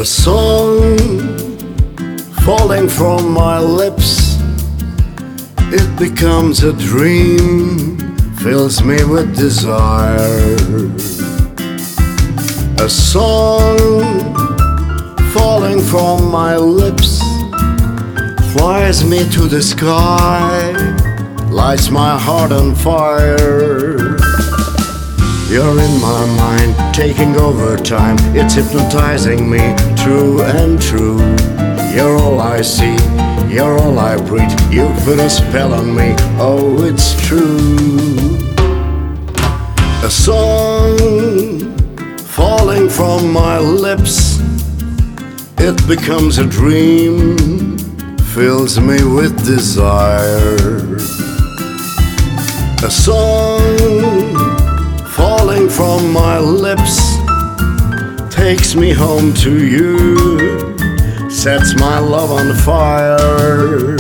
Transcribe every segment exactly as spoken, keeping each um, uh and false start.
song falling from my lips, it becomes a dream, fills me with desire. A song falling from my lips flies me to the sky, lights my heart on fire. You're in my mind, taking over time. It's hypnotizing me, true and true. You're all I see, you're all I breathe. You put a spell on me, oh it's true. A song falling from my lips, it becomes a dream, fills me with desire. A song falling from my lips takes me home to you, sets my love on fire.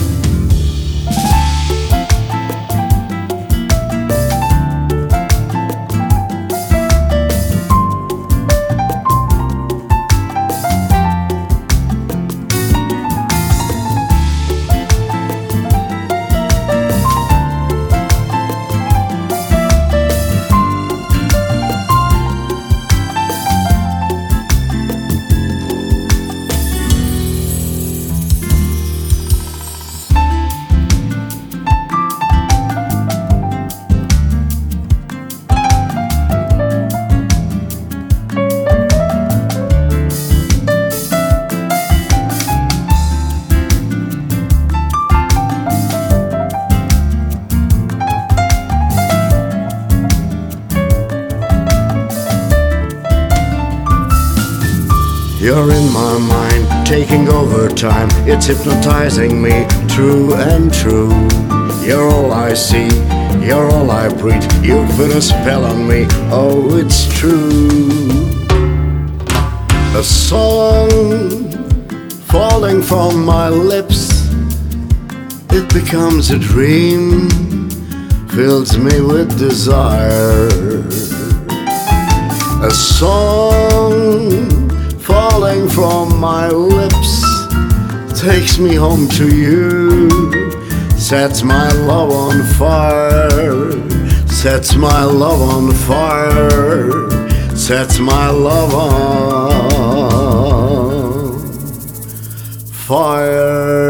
You're in my mind, taking over time. It's hypnotizing me, true and true. You're all I see, you're all I breathe. You put a spell on me, oh it's true. A song falling from my lips, it becomes a dream, fills me with desire. A song falling from my lips takes me home to you, sets my love on fire, sets my love on fire, sets my love on fire.